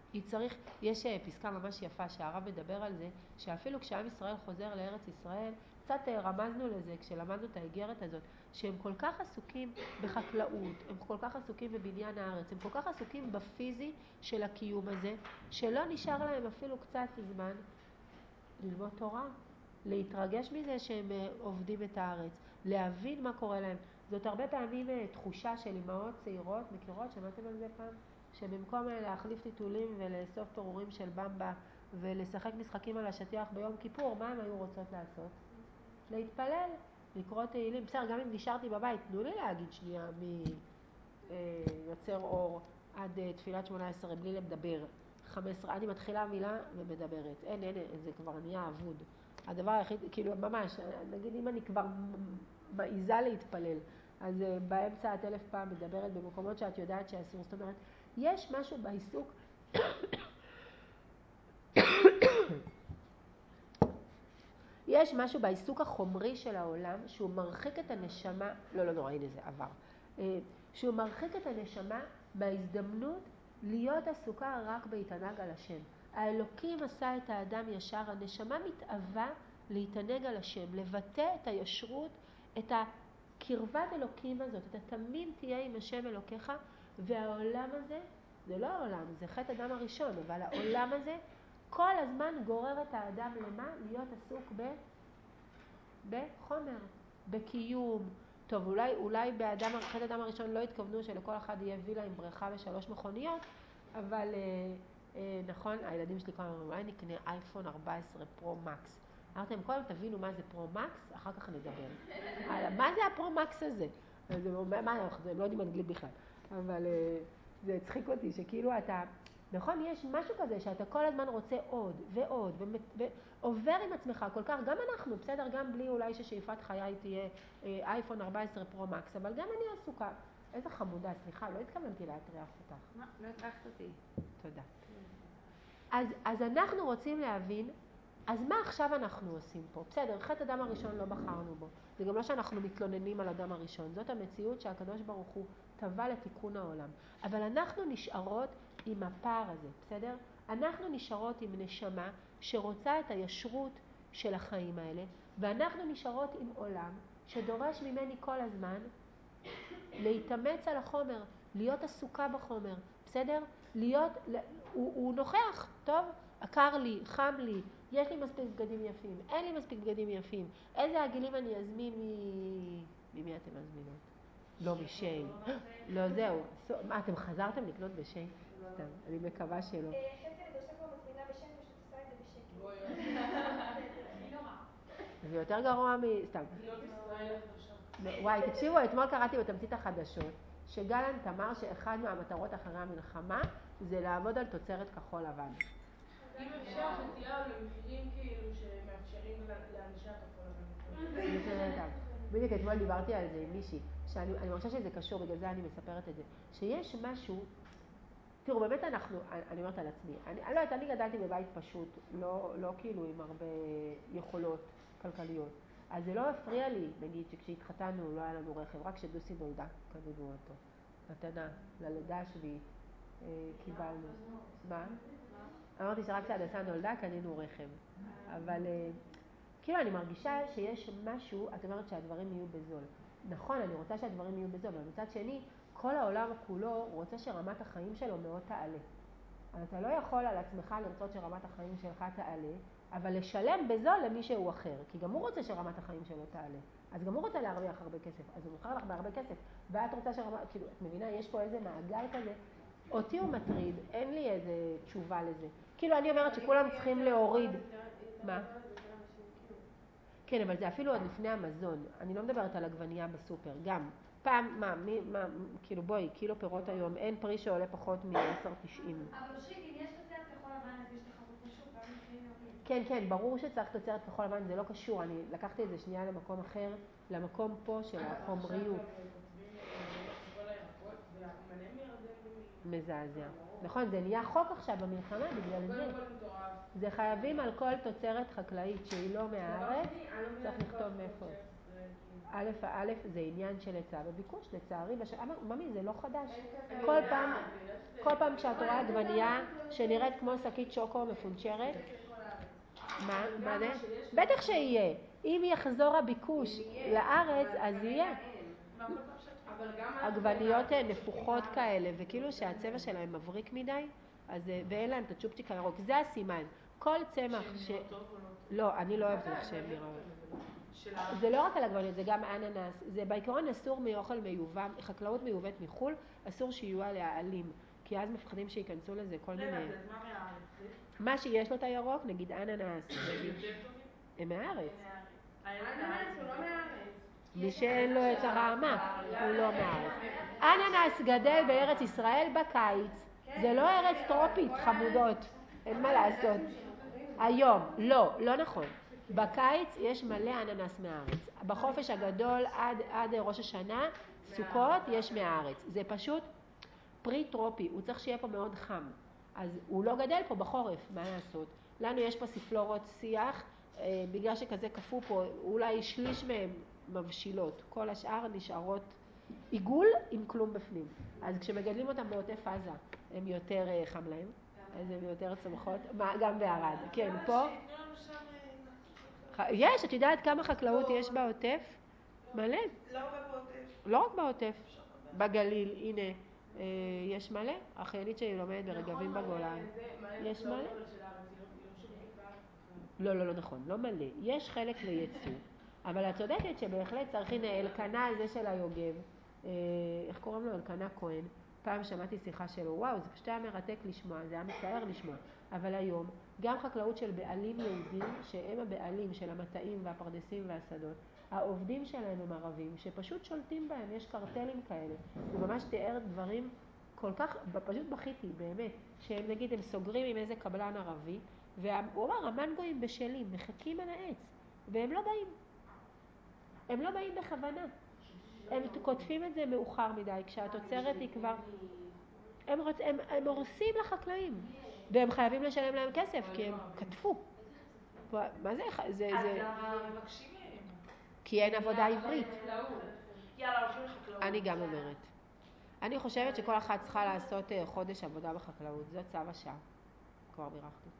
היא צריך, יש פסקה ממש יפה שהרב מדבר על זה, שאפילו כשעם ישראל חוזר לארץ ישראל, קצת רמזנו לזה כשלמדנו את האיגרת הזאת, שהם כל כך עסוקים בחקלאות, הם כל כך עסוקים בבניין הארץ, הם כל כך עסוקים בפיזי של הקיום הזה, שלא נשאר להם אפילו קצת זמן ללמוד תורה, להתרגש מזה שהם עובדים את הארץ, להבין מה קורה להם. זאת הרבה פעמים תחושה של אמהות צעירות, מכירות, שמעתם על זה פעם? שבמקום להחליף טיטולים ולאסוף פירורים של במבה ולשחק משחקים על השטיח ביום כיפור, מה הם היו רוצות לעשות? להתפלל, לקרוא תהילים. בסדר, גם אם נשארתי בבית, תנו לי להגיד שנייה מי אה, יוצר אור עד אה, תפילת שמונה עשרה בלי לדבר. חמש עשרה, אני מתחילה מילה ומדברת. אין, אין, זה כבר נהיה אבוד. הדבר היחיד, כאילו ממש, נגיד אם אני כבר מעיזה להתפלל, אז uh, באמצע את אלף פעם מדברת במקומות שאת יודעת שאסור. זאת אומרת, יש משהו בעיסוק, יש משהו בעיסוק החומרי של העולם שהוא מרחיק את הנשמה, לא, לא נורא, הנה זה עבר, uh, שהוא מרחיק את הנשמה מההזדמנות להיות עסוקה רק בהתענג על השם. האלוקים עשה את האדם ישר, הנשמה מתאווה להתענג על השם, לבטא את הישרות, את הקרבת אלוקים הזאת, את התמים תהיה עם השם אלוקיך, והעולם הזה, זה לא העולם, זה חטא אדם הראשון, אבל העולם הזה כל הזמן גורר את האדם למה? להיות עסוק ב... בחומר, בקיום. טוב, אולי, אולי באדם, חטא אדם הראשון לא התכוונו שלכל אחד יהיה וילה עם בריכה ושלוש מכוניות, אבל אה, אה, נכון, הילדים שלי כל הזמן, אולי נקנה אייפון ארבע עשרה פרו מקס. אמרתם, קודם תבינו מה זה פרו מקס, אחר כך נדבר. מה זה הפרו מקס הזה? זה, מה, הם לא יודעים אנגלית בכלל. אבל אה, זה הצחיק אותי שכאילו אתה, נכון, יש משהו כזה שאתה כל הזמן רוצה עוד ועוד, ועובר עם עצמך כל כך, גם אנחנו, בסדר, גם בלי אולי ששאיפת חיי תהיה אה, אייפון ארבע עשרה פרו מקס, אבל גם אני עסוקה. איזה חמודה, סליחה, לא התכוונתי להטריח אותך. מה? לא הטרחת אותי. תודה. אז, אז אנחנו רוצים להבין, אז מה עכשיו אנחנו עושים פה? בסדר, חטא אדם הראשון לא בחרנו בו. זה גם לא שאנחנו מתלוננים על אדם הראשון. זאת המציאות שהקדוש ברוך הוא טבע לתיקון העולם. אבל אנחנו נשארות עם הפער הזה, בסדר? אנחנו נשארות עם נשמה שרוצה את הישרות של החיים האלה, ואנחנו נשארות עם עולם שדורש ממני כל הזמן להתאמץ על החומר, להיות עסוקה בחומר, בסדר? להיות, הוא, הוא נוכח, טוב? קר לי, חם לי, יש לי מספיק בגדים יפים, אין לי מספיק בגדים יפים, איזה עגילים אני אזמין מ... ממי אתם מזמינות? לא משיין. לא, זהו. מה, אתם חזרתם לקנות בשיין? סתם, אני מקווה שלא. חצי לדרשה כבר מזמינה בשיין, פשוט עושה את זה בשקט. היא נורא. זה יותר גרוע מ... סתם. גלילות ישראל החדשה. וואי, תקשיבו, אתמול קראתי בתמצית החדשות, שגלנט אמר שאחד מהמטרות אחרי המלחמה זה לעבוד על תוצרת כחול לבן. אם אפשר שתהיה למחירים כאילו שמאפשרים לאנשי הכחול לבן. בדיוק אתמול דיברתי על זה עם מישהי, שאני חושבת שזה קשור, בגלל זה אני מספרת את זה, שיש משהו, תראו, באמת אנחנו, אני אומרת על עצמי, אני, אני לא יודעת, אני גדלתי בבית פשוט, לא, לא כאילו עם הרבה יכולות כלכליות, אז זה לא הפריע לי, נגיד שכשהתחתנו לא היה לנו רכב, רק כשדוסי נולדה, קנינו אותו, מתנה, ללידה השביעית, קיבלנו. מה? אמרתי שרק כשהדסה נולדה קנינו רכב, אבל כאילו אני מרגישה שיש משהו, את אומרת שהדברים יהיו בזול. נכון, אני רוצה שהדברים יהיו בזול, אבל מצד שני, כל העולם כולו רוצה שרמת החיים שלו מאוד תעלה. אז אתה לא יכול על עצמך לרצות שרמת החיים שלך תעלה, אבל לשלם בזול למישהו אחר, כי גם הוא רוצה שרמת החיים שלו תעלה. אז גם הוא רוצה להרוויח הרבה כסף, אז הוא מוכר לך בהרבה כסף, ואת רוצה שרמת, כאילו, את מבינה, יש פה איזה מעגל כזה, אותי הוא מטריד, אין לי איזה תשובה לזה. כאילו אני אומרת שכולם צריכים להוריד. מה? כן, אבל זה אפילו עוד לפני המזון. אני לא מדברת על עגבנייה בסופר. גם, פעם, מה, מי, מה, כאילו בואי, קילו פירות היום, אין פרי שעולה פחות מ-עשר תשעים. אבל אושרית, אם יש תוצרת כחול לבן, אז יש תחרות בשוק, ואז המחירים יורדים. כן, כן, ברור שצריך תוצרת כחול לבן, זה לא קשור. אני לקחתי את זה שנייה למקום אחר, למקום פה של החומריות. מזעזע. נכון, זה נהיה חוק עכשיו במלחמה בגלל זה. זה חייבים על כל תוצרת חקלאית שהיא לא מהארץ, צריך לכתוב מאיפה. א', א', זה עניין של היצע וביקוש, לצערי, ממי, זה לא חדש. כל פעם, כל פעם כשאת רואה עגבנייה שנראית כמו שקית שוקו מפונצ'רת, מה? מה זה? בטח שיהיה. אם יחזור הביקוש לארץ, אז יהיה. עגבניות נפוחות כאלה, וכאילו שהצבע שלהם מבריק מדי, אז, ואין להם את הצ'ופצ'יק הירוק. זה הסימן. כל צמח ש... לא, אני לא אוהבת איך שהם נראות. זה לא רק על עגבניות, זה גם אננס. זה בעיקרון אסור מאוכל מיובא, חקלאות מיובאת מחול, אסור שיהיו עליה עלים, כי אז מפחדים שיכנסו לזה כל מיני... אז מה מהארץ? מה שיש לו את הירוק, נגיד אננס. הם מהארץ. אננס הוא לא מהארץ. מי שאין לו את הרעמה, הוא לא מהארץ. אננס גדל בארץ ישראל בקיץ. זה לא ארץ טרופית, חמודות. אין מה לעשות. היום, לא, לא נכון. בקיץ יש מלא אננס מהארץ. בחופש הגדול עד, עד ראש השנה, סוכות, יש מהארץ. זה פשוט פרי טרופי, הוא צריך שיהיה פה מאוד חם. אז הוא לא גדל פה בחורף, מה לעשות? לנו יש פה ספלורות שיח, אה, בגלל שכזה קפוא פה, אולי שליש מהם מבשילות. כל השאר נשארות עיגול עם כלום בפנים. אז כשמגדלים אותם בעוטף עזה, הם יותר אה, חם להם. אז הן יותר צומחות, מה, גם בערד, כן, פה. יש, את יודעת כמה חקלאות יש בעוטף? מלא. לא רק בעוטף. לא רק בעוטף, בגליל, הנה, יש מלא. האחיינית שלי לומדת ברגבים בגולן. יש מלא. לא, לא, לא נכון, לא מלא. יש חלק לייצוא, אבל את צודקת שבהחלט צריך, הנה, אלקנה זה של היוגב, איך קוראים לו? אלקנה כהן. פעם שמעתי שיחה שלו, וואו, זה פשוט היה מרתק לשמוע, זה היה מצער לשמוע. אבל היום, גם חקלאות של בעלים יהודים, שהם הבעלים של המטעים והפרדסים והשדות, העובדים שלהם הם ערבים, שפשוט שולטים בהם, יש קרטלים כאלה. הוא ממש תיאר דברים כל כך, פשוט בכיתי, באמת, שהם נגיד, הם סוגרים עם איזה קבלן ערבי, והוא אמר, המנגויים בשלים, מחכים על העץ, והם לא באים. הם לא באים בכוונה. הם כותבים את זה מאוחר מדי, כשהתוצרת היא כבר... הם, רוצ... הם, הם הורסים לחקלאים, והם חייבים לשלם להם כסף, כי הם כתפו. מה זה? זה, אז זה... למה מבקשים מהם? כי אין עבודה עברית. יאללה, הולכים לחקלאות. אני גם אומרת. אני חושבת שכל אחת צריכה לעשות חודש עבודה בחקלאות. זאת צו השעה. כבר בירכתי.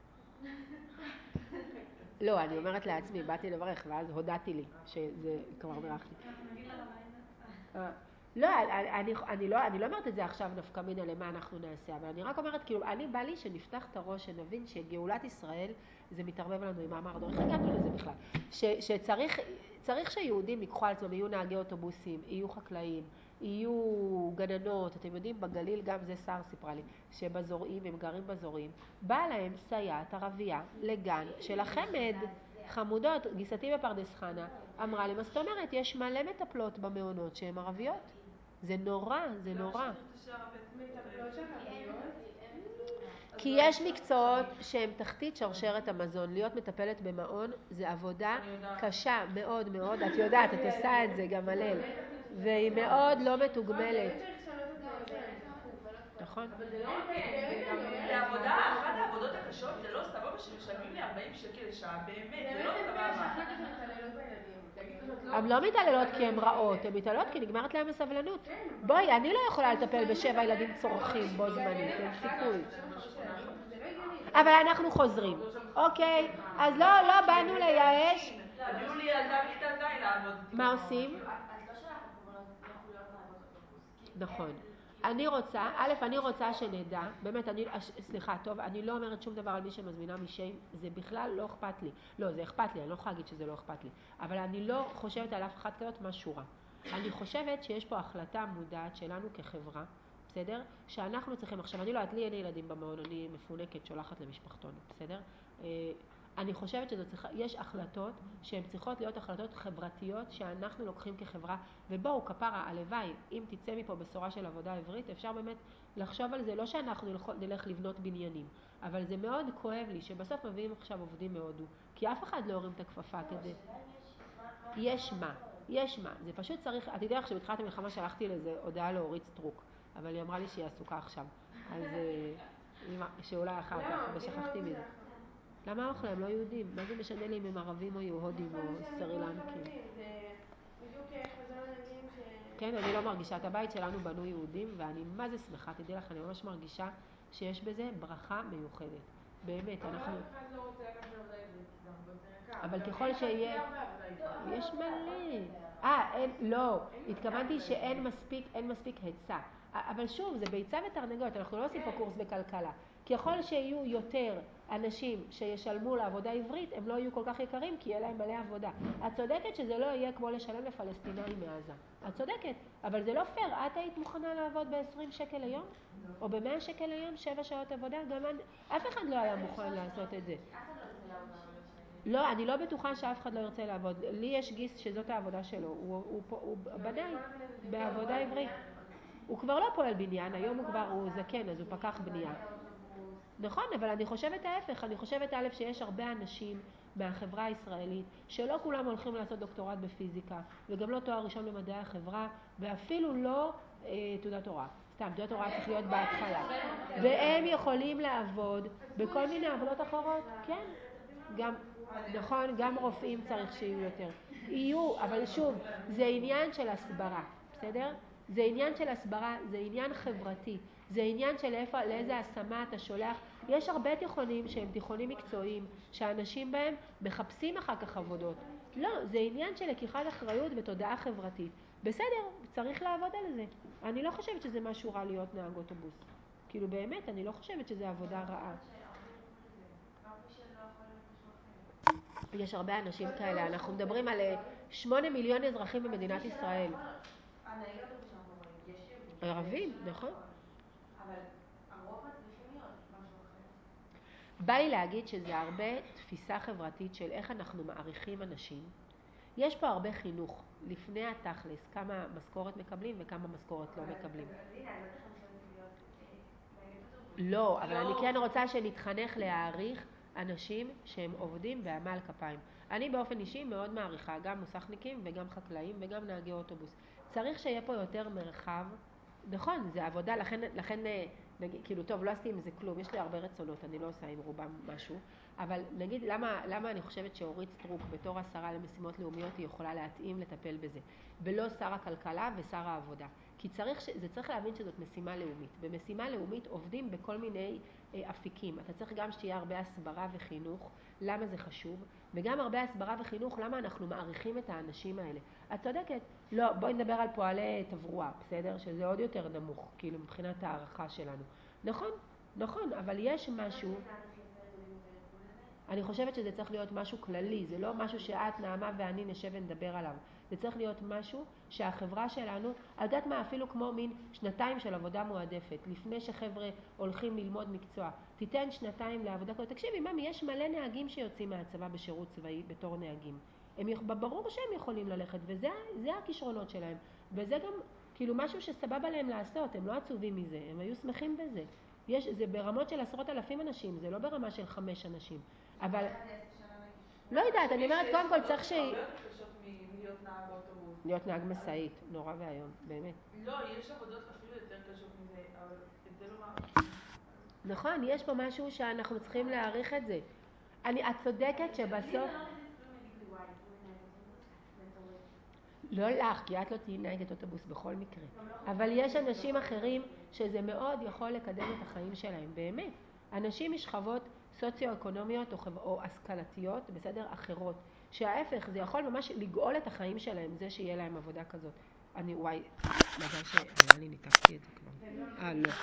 לא, אני אומרת לעצמי, באתי לברך, ואז הודעתי לי שזה כבר בירכתי. לא, אני, אני, לא, אני לא אומרת את זה עכשיו נפקא מינה למה אנחנו נעשה, אבל אני רק אומרת, כאילו, אני בא לי שנפתח את הראש, שנבין שגאולת ישראל זה מתערבב לנו עם המרדו. איך הגענו לזה בכלל? ש, שצריך צריך שיהודים ייקחו על עצמם, יהיו נהגי אוטובוסים, יהיו חקלאים, יהיו גננות. אתם יודעים, בגליל גם זה שר סיפרה לי, שבזורעים, הם גרים בזורעים, בא להם סייעת ערבייה לגן של החמד. חמודות, גיסתי בפרדס חנה, אמרה לי, מה זאת אומרת, יש מלא מטפלות במעונות שהן ערביות. זה נורא, זה נורא. כי יש מקצועות שהם תחתית שרשרת המזון. להיות מטפלת במעון זה עבודה קשה מאוד מאוד. את יודעת, את עושה את זה גם הלל. והיא מאוד לא מתוגמלת. נכון? אבל זה לא רק, זה עבודה, אחת העבודות הקשות, זה לא סבבה שמשלמים לי ארבעים שקל לשעה, באמת, זה לא סבבה. הן לא מתעללות כי הן רעות, הן מתעללות כי נגמרת להן הסבלנות. בואי, אני לא יכולה לטפל בשבע ילדים צורכים בו זמנית, אין סיכוי. אבל אנחנו חוזרים, אוקיי? אז לא, לא באנו לייאש. תביאו לי ילדה בכיתה ז' לעבוד. מה עושים? את לא שלחת קורבנות, יכולו להיות נהגות אוטובוס. נכון. אני רוצה, א', אני רוצה שנדע, באמת, אני, סליחה, טוב, אני לא אומרת שום דבר על מי שמזמינה משם, זה בכלל לא אכפת לי. לא, זה אכפת לי, אני לא יכולה להגיד שזה לא אכפת לי. אבל אני לא חושבת על אף אחד כזאת משהו רע. אני חושבת שיש פה החלטה מודעת שלנו כחברה, בסדר? שאנחנו צריכים, עכשיו, אני לא יודעת, לי אין ילדים במעון, אני מפונקת, שולחת למשפחתון, בסדר? אני חושבת שיש החלטות שהן צריכות להיות החלטות חברתיות שאנחנו לוקחים כחברה, ובואו כפרה הלוואי, אם תצא מפה בשורה של עבודה עברית, אפשר באמת לחשוב על זה, לא שאנחנו נלך לבנות בניינים, אבל זה מאוד כואב לי שבסוף מביאים עכשיו עובדים מהודו, כי אף אחד לא הורים את הכפפה כדי... יש מה, יש מה, זה פשוט צריך, את יודעת שבתחילת המלחמה שלחתי לזה הודעה להוריד סטרוק, אבל היא אמרה לי שהיא עסוקה עכשיו, אז שאולי אחר כך, ושכחתי מזה. למה האוכל? הם לא יהודים. מה זה משנה לי אם הם ערבים או יהודים או סרילנקים? בדיוק איך וזה מעניינים ש... כן, אני לא מרגישה, את הבית שלנו בנו יהודים, ואני מה זה שמחה, תדעי לך, אני ממש מרגישה שיש בזה ברכה מיוחדת. באמת, אבל אנחנו... אף אחד לא רוצה לקחת לעבודה עברית, כי זה הרבה יותר יקר. אבל גם ככל אין לך שיהיה... הכי הרבה עבודה עברית. יש מלא. אה, אין, לא, התכוונתי שאין מספיק, אין מספיק היצע. אבל שוב, זה ביצה ותרנגולת, אנחנו לא עושים פה קורס בכלכלה. ככל שיהיו יותר אנשים שישלמו לעבודה עברית, הם לא יהיו כל כך יקרים, כי יהיה להם מלא עבודה. את צודקת שזה לא יהיה כמו לשלם לפלסטינאים מעזה. את צודקת, אבל זה לא פייר. את היית מוכנה לעבוד ב-עשרים שקל ליום? או ב-מאה שקל ליום, שבע שעות עבודה? גם אני, אף אחד לא היה מוכן לעשות את זה. לא, אני לא בטוחה שאף אחד לא ירצה לעבוד. לי יש גיס שזאת העבודה שלו. הוא, הוא, הוא, הוא בנאי, בעבודה עברית. הוא כבר לא פועל בניין, היום הוא כבר, הוא זקן, אז הוא פקח בנייה. נכון, אבל אני חושבת ההפך. אני חושבת א' שיש הרבה אנשים מהחברה הישראלית, שלא כולם הולכים לעשות דוקטורט בפיזיקה, וגם לא תואר ראשון במדעי החברה, ואפילו לא אה, תעודת הוראה. סתם, תעודת הוראה צריך להיות בהתחלה. והם יכולים לעבוד בכל מיני עבודות אחרות, כן. גם, נכון, גם רופאים צריך שיהיו יותר. יהיו, אבל שוב, זה עניין של הסברה, בסדר? זה עניין של הסברה, זה עניין חברתי, זה עניין של איפה, לאיזה השמה אתה שולח. יש הרבה תיכונים שהם תיכונים מקצועיים, שהאנשים בהם מחפשים אחר כך עבודות. לא, זה עניין של לקיחת אחריות ותודעה חברתית. בסדר, צריך לעבוד על זה. אני לא חושבת שזה משהו רע להיות נהג אוטובוס. כאילו באמת, אני לא חושבת שזה עבודה רעה. יש הרבה אנשים כאלה, אנחנו מדברים על שמונה מיליון אזרחים במדינת ישראל. הנהגי אוטובוס שאנחנו רואים, יש יהודים. ערבים, נכון. אבל הרוב מצליחים להיות משהו אחר. בא לי להגיד שזה הרבה תפיסה חברתית של איך אנחנו מעריכים אנשים. יש פה הרבה חינוך, לפני התכלס, כמה משכורת מקבלים וכמה משכורת לא מקבלים. אז הנה, אז אתה חושבת להיות נהגת אוטובוס? לא, אבל אני כן רוצה שנתחנך להעריך אנשים שהם עובדים בעמל כפיים. אני באופן אישי מאוד מעריכה גם מוסכניקים וגם חקלאים וגם נהגי אוטובוס. צריך שיהיה פה יותר מרחב. נכון, זה עבודה, לכן, לכן נגיד, כאילו, טוב, לא עשיתי עם זה כלום, יש לי הרבה רצונות, אני לא עושה עם רובם משהו, אבל נגיד, למה, למה אני חושבת שאורית סטרוק בתור השרה למשימות לאומיות היא יכולה להתאים לטפל בזה, ולא שר הכלכלה ושר העבודה? כי צריך, זה צריך להבין שזאת משימה לאומית. במשימה לאומית עובדים בכל מיני אה, אפיקים. אתה צריך גם שתהיה הרבה הסברה וחינוך, למה זה חשוב, וגם הרבה הסברה וחינוך, למה אנחנו מעריכים את האנשים האלה. את צודקת, לא, בואי נדבר על פועלי תברואה, בסדר? שזה עוד יותר נמוך, כאילו מבחינת הערכה שלנו. נכון, נכון, אבל יש משהו... אני חושבת שזה צריך להיות משהו כללי, זה לא משהו שאת, נעמה ואני נשב ונדבר עליו. זה צריך להיות משהו שהחברה שלנו, את יודעת מה, אפילו כמו מין שנתיים של עבודה מועדפת, לפני שחבר'ה הולכים ללמוד מקצוע. תיתן שנתיים לעבודה כזאת. תקשיבי, ממי, יש מלא נהגים שיוצאים מהצבא בשירות צבאי בתור נהגים. הם, ברור שהם יכולים ללכת, וזה זה הכישרונות שלהם. וזה גם כאילו משהו שסבבה להם לעשות, הם לא עצובים מזה, הם היו שמחים בזה. יש, זה ברמות של עשרות אלפים אנשים, זה לא ברמה של חמש אנשים. אבל... לא יודעת, אני אומרת, קודם כל צריך שהיא... הרבה יותר קשות מלהיות נהג אוטובוס. להיות נהג מסעית, נורא והיום, באמת. לא, יש עבודות אפילו יותר קשות מזה, אבל את זה לא מעריך. נכון, יש פה משהו שאנחנו צריכים להעריך את זה. אני, את צודקת שבסוף... לא לך, כי את לא תהיי נהגת אוטובוס בכל מקרה. אבל יש אנשים אחרים שזה מאוד יכול לקדם את החיים שלהם, באמת. אנשים משכבות סוציו-אקונומיות או, או השכלתיות, בסדר, אחרות. שההפך, זה יכול ממש לגאול את החיים שלהם, זה שיהיה להם עבודה כזאת. אני, וואי, מזל שנראה לי ניתקתי את זה כבר. אה, לא.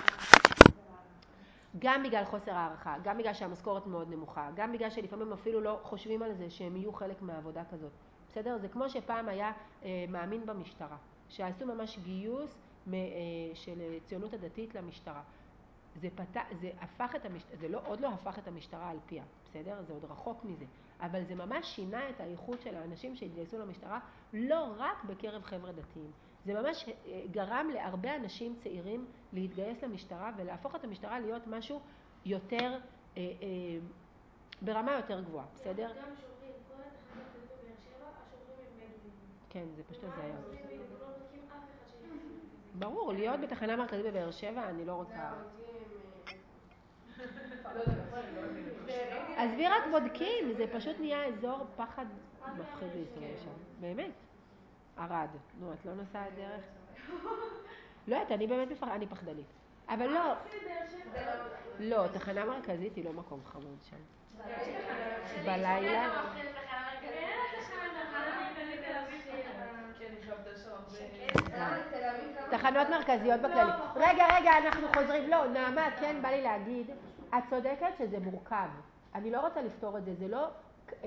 גם בגלל חוסר הערכה, גם בגלל שהמשכורת מאוד נמוכה, גם בגלל שלפעמים אפילו לא חושבים על זה שהם יהיו חלק מהעבודה כזאת. בסדר? זה כמו שפעם היה אה, מאמין במשטרה, שעשו ממש גיוס מ, אה, של ציונות הדתית למשטרה. זה, פת... זה, הפך את המשט... זה לא, עוד לא הפך את המשטרה על פיה, בסדר? זה עוד רחוק מזה. אבל זה ממש שינה את האיכות של האנשים שהתגייסו למשטרה, לא רק בקרב חבר'ה דתיים. זה ממש גרם להרבה אנשים צעירים להתגייס למשטרה ולהפוך את המשטרה להיות משהו יותר, אה, אה, ברמה יותר גבוהה, בסדר? גם שוטרים, כל התחנות בבאר שבע, השוטרים הם בדואים. כן, זה פשוט הזיה. ומה הם עושים? הם לא בודקים אף אחד שנכנס לזה. ברור, להיות בתחנה מרכזית בבאר שבע, אני לא רוצה... עזבי רק בודקים, זה פשוט נהיה אזור פחד מפחיד להסתובב שם, באמת. ערד. נו, את לא נוסעת דרך? לא יודעת, אני באמת מפחד, אני פחדנית. אבל לא, לא, תחנה מרכזית היא לא מקום חמוד שם. בלילה. תחנות מרכזיות בכללי. רגע, רגע, אנחנו חוזרים. לא, נעמה, כן, בא לי להגיד, את צודקת שזה מורכב. אני לא רוצה לפתור את זה, זה לא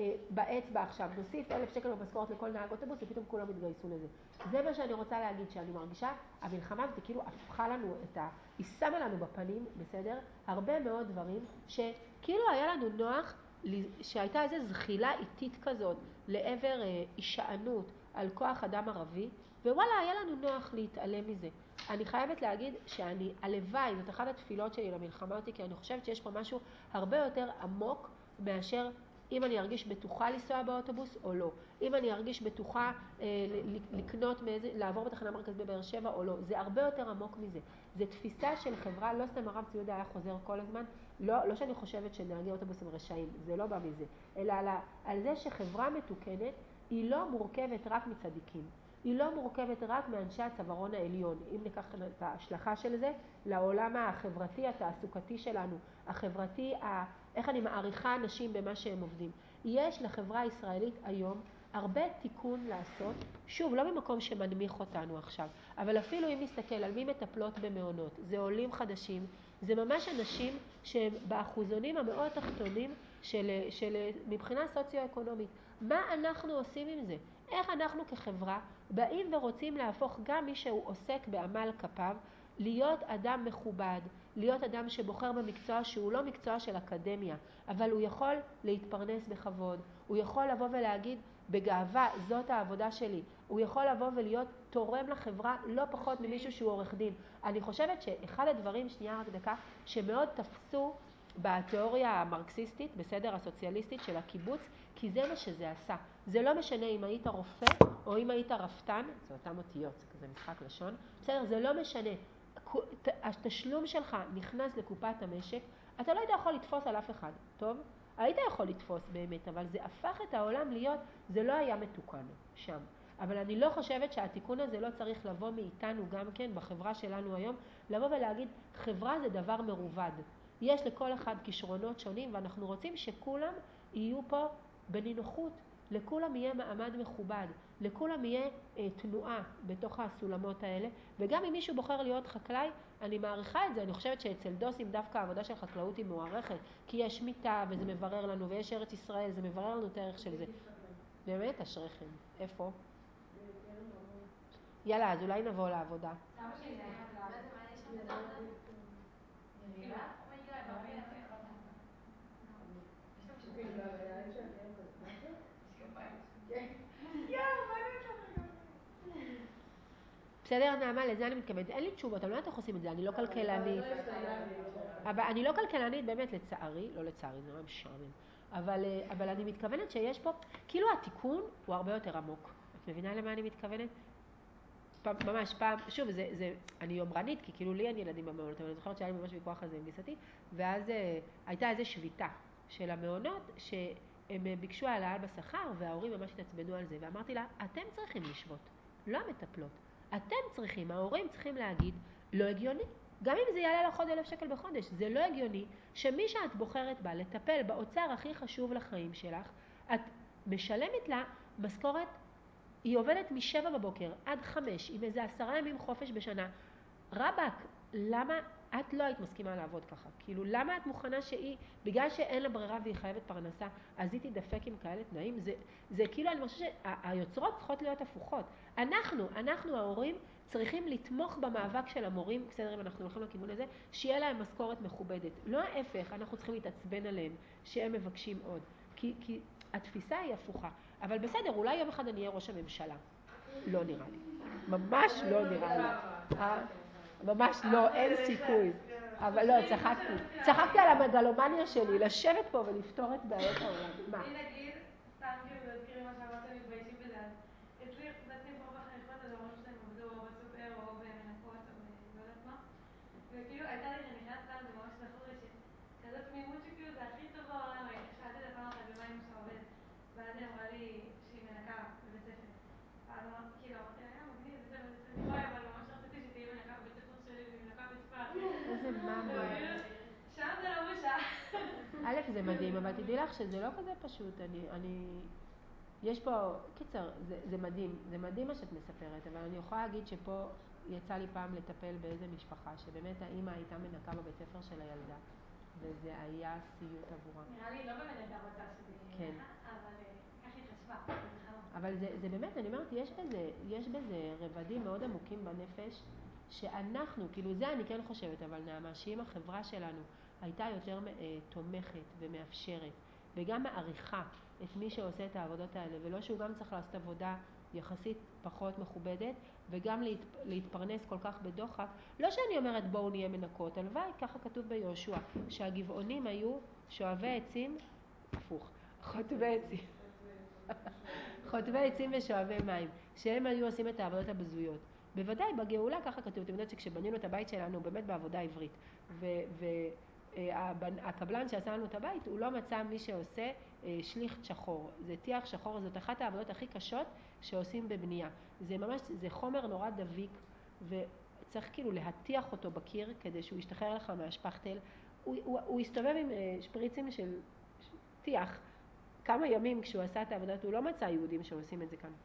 באצבע עכשיו. נוסיף אלף שקל במשכורת לכל נהג אוטובוס, ופתאום כולם יתגייסו לזה. זה מה שאני רוצה להגיד, שאני מרגישה, המלחמה הזאת כאילו הפכה לנו את ה... היא שמה לנו בפנים, בסדר? הרבה מאוד דברים שכאילו היה לנו נוח, שהייתה איזו זחילה איטית כזאת לעבר הישענות על כוח אדם ערבי, ווואלה, היה לנו נוח להתעלם מזה. אני חייבת להגיד שאני, הלוואי, זאת אחת התפילות שלי למלחמה אותי, כי אני חושבת שיש פה משהו הרבה יותר עמוק מאשר אם אני ארגיש בטוחה לנסוע באוטובוס או לא. אם אני ארגיש בטוחה אה, לקנות, מאיזה, לעבור בתחנה מרכזית בבאר שבע או לא. זה הרבה יותר עמוק מזה. זה תפיסה של חברה, לא סתם הרב ציודה היה חוזר כל הזמן, לא, לא שאני חושבת שנהגי אוטובוס הם רשעים, זה לא בא מזה, אלא על, על זה שחברה מתוקנת היא לא מורכבת רק מצדיקים. היא לא מורכבת רק מאנשי הצווארון העליון. אם ניקח את ההשלכה של זה לעולם החברתי, התעסוקתי שלנו, החברתי, ה... איך אני מעריכה אנשים במה שהם עובדים. יש לחברה הישראלית היום הרבה תיקון לעשות, שוב, לא במקום שמנמיך אותנו עכשיו, אבל אפילו אם נסתכל על מי מטפלות במעונות, זה עולים חדשים, זה ממש אנשים שהם באחוזונים המאוד תחתונים של, של, מבחינה סוציו-אקונומית. מה אנחנו עושים עם זה? איך אנחנו כחברה באים ורוצים להפוך גם מי שהוא עוסק בעמל כפיו, להיות אדם מכובד, להיות אדם שבוחר במקצוע שהוא לא מקצוע של אקדמיה, אבל הוא יכול להתפרנס בכבוד, הוא יכול לבוא ולהגיד בגאווה, זאת העבודה שלי, הוא יכול לבוא ולהיות תורם לחברה לא פחות ממישהו שהוא עורך דין. אני חושבת שאחד הדברים, שנייה רק דקה, שמאוד תפסו בתיאוריה המרקסיסטית, בסדר הסוציאליסטית של הקיבוץ, כי זה מה שזה עשה. זה לא משנה אם היית רופא או אם היית רפתן, זה אותם אותיות, זה כזה משחק לשון, בסדר, זה לא משנה. התשלום שלך נכנס לקופת המשק, אתה לא היית יכול לתפוס על אף אחד, טוב? היית יכול לתפוס באמת, אבל זה הפך את העולם להיות, זה לא היה מתוקן שם. אבל אני לא חושבת שהתיקון הזה לא צריך לבוא מאיתנו גם כן בחברה שלנו היום, לבוא ולהגיד, חברה זה דבר מרובד. יש לכל אחד כישרונות שונים, ואנחנו רוצים שכולם יהיו פה בנינוחות, לכולם יהיה מעמד מכובד, לכולם יהיה אה, תנועה בתוך הסולמות האלה, וגם אם מישהו בוחר להיות חקלאי, אני מעריכה את זה, אני חושבת שאצל דוסים דווקא העבודה של חקלאות היא מוערכת, כי יש מיטה וזה מברר לנו, ויש ארץ ישראל, זה מברר לנו את הערך של זה. באמת, אשריכם. איפה? יאללה, אז אולי נבוא לעבודה. בסדר, נעמה, לזה אני מתכוונת. אין לי תשובות, אני לא יודעת איך עושים את זה, אני לא כלכלנית. אבל אני לא כלכלנית, באמת, לצערי, לא לצערי, זה נורא משעמם. אבל, אבל אני מתכוונת שיש פה, כאילו התיקון הוא הרבה יותר עמוק. את מבינה למה אני מתכוונת? פעם, ממש פעם, שוב, זה, זה, אני יומרנית, כי כאילו לי אין ילדים במעונות, אבל אני זוכרת שהיה לי ממש ויכוח על זה עם גיסתי, ואז אה, הייתה איזו שביתה של המעונות, שהם ביקשו העלאה בשכר, וההורים ממש התעצבנו על זה, ואמרתי לה, אתם צריכים לשבות, לא המטפלות. אתם צריכים, ההורים צריכים להגיד, לא הגיוני. גם אם זה יעלה לך עוד אלף שקל בחודש, זה לא הגיוני שמי שאת בוחרת בה לטפל באוצר הכי חשוב לחיים שלך, את משלמת לה משכורת, היא עובדת משבע בבוקר עד חמש, עם איזה עשרה ימים חופש בשנה. רבק, למה את לא היית מסכימה לעבוד ככה? כאילו, למה את מוכנה שהיא, בגלל שאין לה ברירה והיא חייבת פרנסה, אז היא תדפק עם כאלה תנאים? זה, זה כאילו, אני חושבת שהיוצרות צריכות להיות הפוכות. אנחנו, אנחנו ההורים, צריכים לתמוך במאבק של המורים, בסדר אם אנחנו הולכים לכיוון הזה, שיהיה להם משכורת מכובדת. לא ההפך, אנחנו צריכים להתעצבן עליהם, שהם מבקשים עוד. כי, כי התפיסה היא הפוכה. אבל בסדר, אולי יום אחד אני אהיה ראש הממשלה. לא נראה לי. ממש לא נראה לי. ממש לא, אין סיכוי. אבל לא, צחקתי. צחקתי על המגלומניה שלי, לשבת פה ולפתור את בעיות העולם. מה? אני נגיד, סתם כאילו להזכיר מה שאמרתם, מתביישים בזה. אצלי בעצמי פה בחניכות, אז ההורים שלהם עבדו או בסופר או במנקות או לא יודעת מה. וכאילו הייתה לי חניכת פעם, זה ממש זכור לי שכזאת תמימות שכאילו זה הכי טוב בעולם. שאלתי לה פעם אחת במה אמא שלה עובדת, ואז היא אמרה לי שהיא מנקה בבית ספר. ואז כאילו זה מדהים, אבל תדעי לך שזה לא כזה פשוט. אני, אני, יש פה, קיצר, זה, זה מדהים, זה מדהים מה שאת מספרת, אבל אני יכולה להגיד שפה יצא לי פעם לטפל באיזה משפחה, שבאמת האמא הייתה מנקה בבית ספר של הילדה, וזה היה סיוט עבורה. נראה לי לא באמת הייתה רוצה שזה יהיה ככה, אבל כך היא חשבה. אבל זה, זה באמת, אני אומרת, יש בזה, יש בזה רבדים מאוד עמוקים בנפש, שאנחנו, כאילו זה אני כן חושבת, אבל נעמה, שאם החברה שלנו הייתה יותר אה, תומכת ומאפשרת, וגם מעריכה את מי שעושה את העבודות האלה, ולא שהוא גם צריך לעשות עבודה יחסית פחות מכובדת, וגם להת, להתפרנס כל כך בדוחק, לא שאני אומרת בואו נהיה מנקות, הלוואי, ככה כתוב ביהושע, שהגבעונים היו שואבי עצים, הפוך, חוטבי עצים. חוטבי עצים ושואבי מים, שהם היו עושים את העבודות הבזויות. בוודאי, בגאולה ככה כתוב, אתם יודעת שכשבנינו את הבית שלנו, באמת בעבודה עברית, והקבלן שעשה לנו את הבית, הוא לא מצא מי שעושה שליך שחור. זה טיח שחור, זאת אחת העבודות הכי קשות שעושים בבנייה. זה ממש, זה חומר נורא דביק, וצריך כאילו להטיח אותו בקיר, כדי שהוא ישתחרר לך מהשפכטל. הוא, הוא, הוא הסתובב עם שפריצים של טיח, כמה ימים כשהוא עשה את העבודה, הוא לא מצא יהודים שעושים את זה כאן.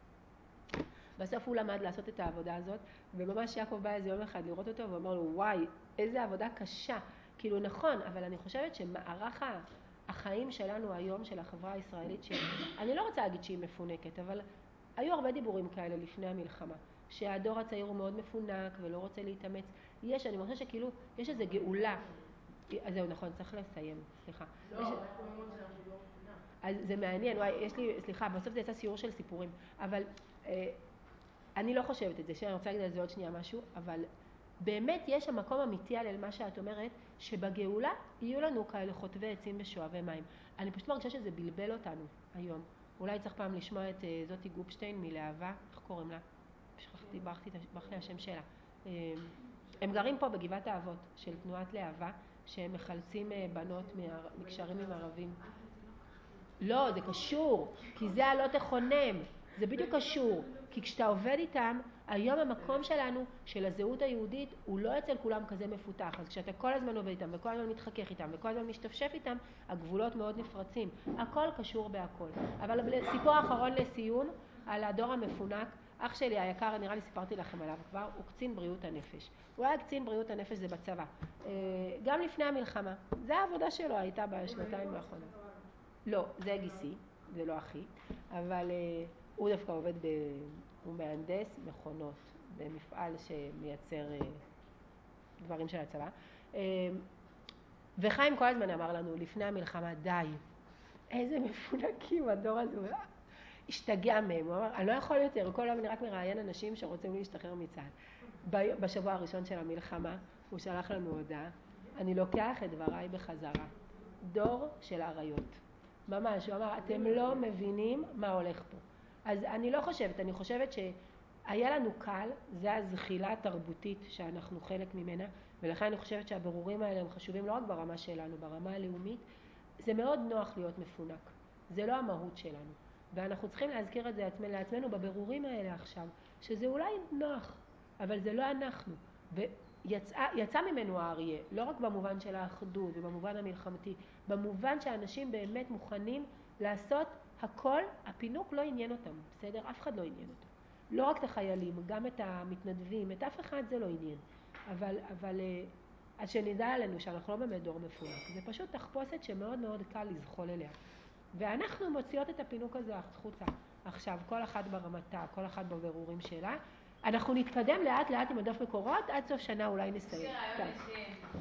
בסוף הוא למד לעשות את העבודה הזאת, וממש יעקב בא איזה יום אחד לראות אותו, ואומר לו, וואי, איזה עבודה קשה. כאילו נכון, אבל אני חושבת שמערך החיים שלנו היום, של החברה הישראלית, שאני לא רוצה להגיד שהיא מפונקת, אבל היו הרבה דיבורים כאלה לפני המלחמה, שהדור הצעיר הוא מאוד מפונק ולא רוצה להתאמץ. יש, אני חושבת שכאילו, יש איזו גאולה. אז זהו, נכון, צריך לסיים, סליחה. לא, יש... איך קוראים עוד שאנחנו לא מפונק? אז זה מעניין, וואי, יש לי, סליחה, בסוף זה יצא סיור של סיפורים, אבל אה, אני לא חושבת את זה, שאני רוצה להגיד על זה עוד שנייה משהו, אבל באמת יש המקום אמיתי על מה שאת אומרת, שבגאולה יהיו לנו כאלה חוטבי עצים ושואבי מים. אני פשוט מרגישה שזה בלבל אותנו היום. אולי צריך פעם לשמוע את אה, זאתי גופשטיין מלהבה, איך קוראים לה? שכחתי, ברחתי, ברחתי השם שלה. אה, הם גרים פה בגבעת האבות של תנועת להבה, שהם מחלצים אה, בנות מקשרים עם ערבים. לא, זה קשור, כי זה הלא תכונם, זה בדיוק קשור, כי כשאתה עובד איתם, היום המקום שלנו, של הזהות היהודית, הוא לא אצל כולם כזה מפותח, אז כשאתה כל הזמן עובד איתם, וכל הזמן מתחכך איתם, וכל הזמן משתפשף איתם, הגבולות מאוד נפרצים, הכל קשור בהכל. אבל סיפור האחרון לסיום, על הדור המפונק, אח שלי היקר, נראה לי סיפרתי לכם עליו כבר, הוא קצין בריאות הנפש. הוא היה קצין בריאות הנפש, זה בצבא. גם לפני המלחמה, זה העבודה שלו הייתה בשנתיים האחרונות. לא, זה גיסי, זה לא אחי, אבל uh, הוא דווקא עובד, ב... הוא מהנדס מכונות במפעל שמייצר uh, דברים של הצבא. Uh, וחיים כל הזמן אמר לנו לפני המלחמה, די, איזה מפונקים הדור הזה, הוא השתגע מהם, הוא אמר, אני לא יכול יותר, כל היום אני רק מראיין אנשים שרוצים להשתחרר מצה"ל. בשבוע הראשון של המלחמה הוא שלח לנו הודעה, אני לוקח את דבריי בחזרה, דור של עריות. ממש, הוא אמר, אתם לא מבינים מה הולך פה. אז אני לא חושבת, אני חושבת שהיה לנו קל, זה הזחילה התרבותית שאנחנו חלק ממנה, ולכן אני חושבת שהבירורים האלה הם חשובים לא רק ברמה שלנו, ברמה הלאומית. זה מאוד נוח להיות מפונק, זה לא המהות שלנו. ואנחנו צריכים להזכיר את זה לעצמנו בבירורים האלה עכשיו, שזה אולי נוח, אבל זה לא אנחנו. ויצא יצא ממנו האריה, לא רק במובן של האחדות ובמובן המלחמתי, במובן שאנשים באמת מוכנים לעשות הכל, הפינוק לא עניין אותם, בסדר? אף אחד לא עניין אותם. לא רק את החיילים, גם את המתנדבים, את אף אחד זה לא עניין. אבל, אבל אז שנדע עלינו שאנחנו לא באמת דור מפונק, זה פשוט תחפושת שמאוד מאוד קל לזחול אליה. ואנחנו מוציאות את הפינוק הזה החוצה. עכשיו, כל אחד ברמתה, כל אחד בבירורים שלה. אנחנו נתקדם לאט לאט עם הדף מקורות, עד סוף שנה אולי נסיים.